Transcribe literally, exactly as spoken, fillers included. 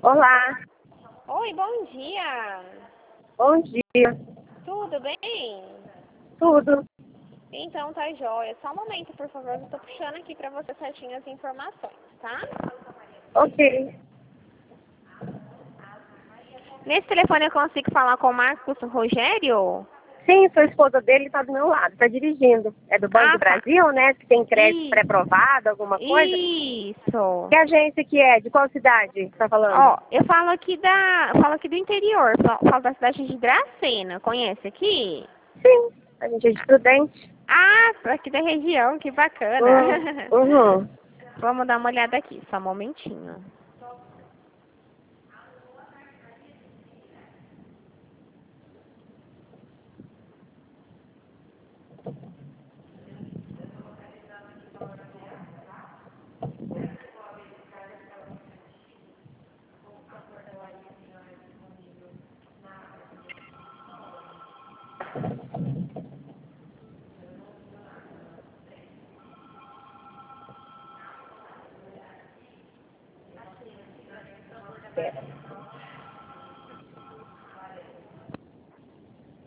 Olá, Oi, bom dia. bom dia. Tudo bem? Tudo? Então tá jóia. Só um momento, por favor. Eu tô puxando aqui pra você certinho as informações, tá? Ok. Nesse telefone eu consigo falar com o Marcos Rogério? Sim, sou esposa dele, está do meu lado, está dirigindo. É do Banco do Ah, tá. Brasil, né? Se tem crédito Isso. pré-aprovado, alguma coisa. Isso. Que agência que é? De qual cidade está falando? Ó, eu falo aqui da, eu falo aqui do interior. Falo, falo da cidade de Dracena. Conhece aqui? Sim, a gente é de Prudente. Ah, tô aqui da região. Que bacana. Hum, uhum. Vamos dar uma olhada aqui. Só um momentinho.